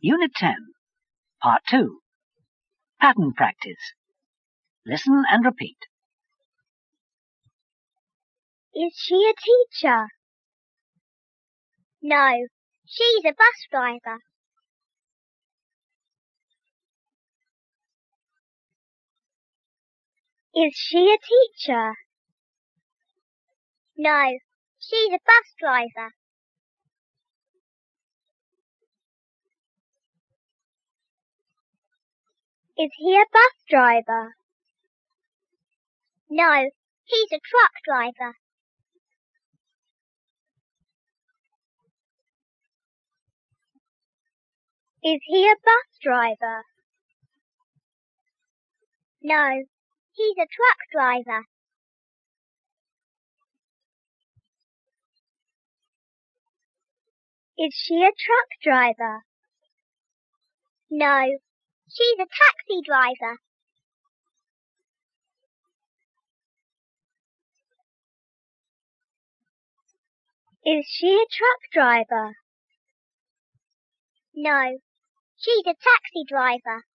Unit 10, Part 2. Pattern practice. Listen and repeat. Is she a teacher? No, she's a bus driver. Is she a teacher? No, she's a bus driver. Is he a bus driver? No, he's a truck driver. Is he a bus driver? No, he's a truck driver. Is she a truck driver? No, she's a taxi driver. Is she a truck driver? No, she's a taxi driver.